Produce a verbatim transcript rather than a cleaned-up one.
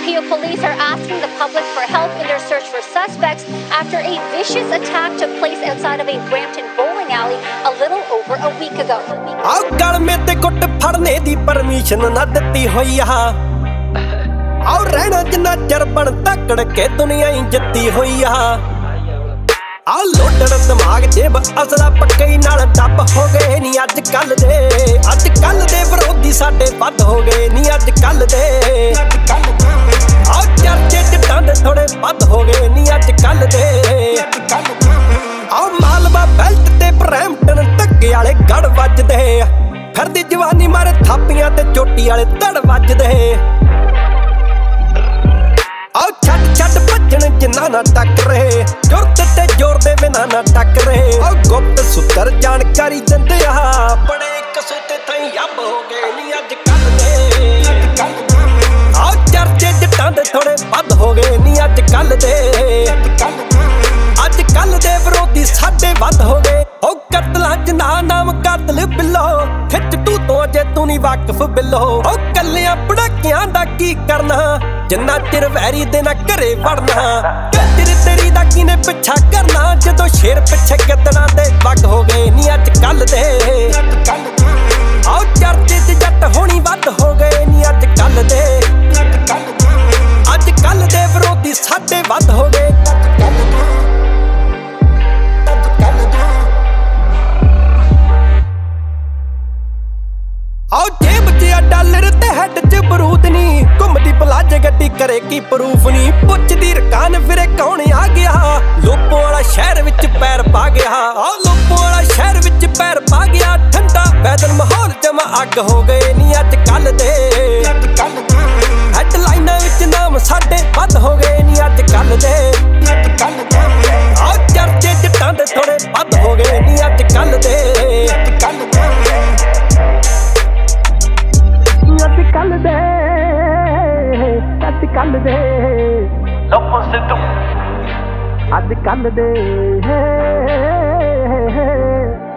Ohio police are asking the public for help in their search for suspects after a vicious attack took place outside of a Brampton bowling alley a little over a week ago. ਆਹ ਗਲ ਮੇ ਤੇ ਕੁੱਟ ਫੜਨੇ ਦੀ permission ਨਾ ਦਿੱਤੀ ਹੋਈ ਆ ਆਹ ਰਹਿਣਾ ਜਿੰਨਾ ਚਿਰ ਬਣ ਤੱਕੜ ਕੇ ਦੁਨੀਆ ਹੀ ਜਿੱਤੀ ਹੋਈ ਆ ਆਹ ਲੋਟੜ ਦਿਮਾਗ ਜੇਬ ਅਸਲਾ ਪੱਕੇ ਨਾਲ ਦੱਬ ਹੋ ਗਏ ਨੀ ਅੱਜ ਕੱਲ ਦੇ ਅੱਜ ਕੱਲ ਦੇ ਵਿਰੋਧੀ ਸਾਡੇ ਵੱਧ ਹੋ ਗਏ ਨੀ ਅੱਜ ਕੱਲ ਦੇ ਆਹ ਚਰਚੇ ਜਿੱਦਾਂ ਦੇ ਥੋੜੇ ਵੱਧ ਹੋ ਗਏ ਨੀ ਅੱਜ ਕੱਲ ਦੇ ਆਹ ਮਾਲਵਾ ਬੈਲਟ ਤੇ ਬਰੈਂਪਟਨ ਧੱਕੇ ਵਾਲੇ ਗੜ ਵੱਜਦੇ ਫਿਰਦੀ ਜਵਾਨੀ ਮਾਰੇ ਥਾਪੀਆਂ ਤੇ ਚੋਟੀ ਵਾਲੇ ਧੜ ਵੱਜਦੇ ਆਹ ਛੱਡ ਛੱਡ ਭੱਜਣ ਜਿੰਨਾ ਨਾ ਟੱਕਰੇ ਜੁਰਤ ਤੇ ਜ਼ੋਰ ਦੇ ਬਿਨਾਂ ਨਾ ਟੱਕਰੇ ਆਹ ਗੁਪਤ ਸੁੱਤਰ ਜਾਣਕਾਰੀ ਦਿੰਦੇ ਆ ਬੜੇ ਕਸੂਤੇ ਥਾਈ ਅੱਬ ਹੋ ਗਏ ਨੀ ਅੱਜ ਕੱਲ ਦੇ ਆਹ ਚਰਚੇ ਜੱਟਾਂ ਦੇ ਥੋੜੇ ਵੱਧ ਹੋ ਗਏ ਨੀ ਅੱਜ ਕੱਲ ਦੇ ਅੱਜ ਕੱਲ ਦੇ ਵਿਰੋਧੀ ਸਾਡੇ ਵੱਧ ਹੋ ਗਏ ਉਹ ਕਤਲਾਂ ਚ ਨਾ ਨਾਮ ਕਾਤਲ ਬਿੱਲੋ ਖਿੱਚ ਤੂੰ ਤੋਂ ਜੇ ਤੂੰ ਨਹੀਂ ਵਾਕਿਫ ਬਿੱਲੋ ਉਹ ਕੱਲਿਆਂ ਪੜਾਕਿਆਂ ਦਾ ਕੀ ਕਰਨਾ ਜਿੰਨਾ ਚਿਰ ਵੈਰੀ ਦੇ ਨਾ ਘਰੇ ਵੜਨਾ ਕੰਜਰ ਤੇਰੀ ਦਾ ਕਿਨੇ ਪਿੱਛਾ ਕਰਨਾ ਜਦੋਂ ਸ਼ੇਰ ਪਿੱਛੇ ਗਿੱਦੜਾਂ ਦੇ ਵੱਗ ਹੋ ਗਏ ਨੀ ਅੱਜ ਕੱਲ ਦੇ ਆਹ ਚਰਚੇ ਚ ਜੱਟ ਹੋਣੀ ਵੱਧ ਹੋ ਗਏ ਨੀ ਅੱਜ ਕੱਲ ਦੇ ਅੱਜ ਕੱਲ ਦੇ ਵਿਰੋਧੀ ਸਾਡੇ ਵੱਧ ਹੋ ਗਏ ਆਹ ਜੇਬ ਚ ਆ ਡਾਲਰ ਤੇ ਹੈਡ ਚ ਬਰੂਦ ਨੀ ਘੁੰਮਦੀ ਪਲਾਜੇ ਗੱਡੀ ਕਰੇ ਕੀ ਪ੍ਰੂਫ ਨੀ ਪੁੱਛਦੀ ਰਕਾਨ ਫਿਰੇ ਕੌਣ ਆ ਗਿਆ ਲੋਪੋ ਵਾਲਾ ਸ਼ਹਿਰ ਵਿੱਚ ਪੈਰ ਪਾ ਗਿਆ ਆਹ ਲੋਪੋ ਵਾਲਾ ਸ਼ਹਿਰ ਵਿੱਚ ਪੈਰ ਪਾ ਗਿਆ ਠੰਡਾ ਵੈਦਰ ਮਾਹੌਲ ਜਮਾ ਅੱਗ ਹੋ ਗਏ ਨੀ ਅੱਜ ਕੱਲ ਦੇ ਹੈਡਲਾਈਨਾਂ ਵਿੱਚ ਨਾਮ ਸਾਡੇ ਵੱਧ ਹੋ ਗਏ ਨੀ ਅੱਜ ਕੱਲ ਦੇ ਆਹ ਚਰਚੇ ਜੱਟਾਂ ਦੇ ਥੋੜੇ ਵੱਧ ਹੋ ਗਏ ਨੀ ਅੱਜ ਕੱਲ ਦੇ ਅੱਜ ਕੱਲ ਦੇ ਅੱਜ ਕੱਲ ਦੇ ਲੋਪੋ ਸਿੱਧੂ ਅੱਜ ਕੱਲ ਦੇ